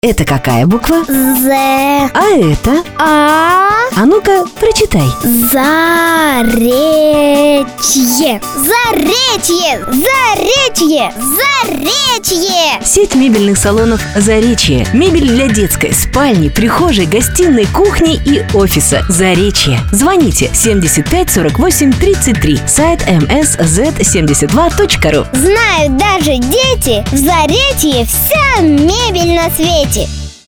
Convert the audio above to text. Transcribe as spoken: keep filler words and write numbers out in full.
Это какая буква? З. А это? А. А ну-ка, прочитай. Заречье. Заречье. Заречье. Заречье. Сеть мебельных салонов «Заречье». Мебель для детской, спальни, прихожей, гостиной, кухни и офиса. «Заречье». Звоните семьдесят пять сорок восемь тридцать три. Сайт эм эс зет семьдесят два точка ру. Знают даже дети, в Заречье вся мебель на свете.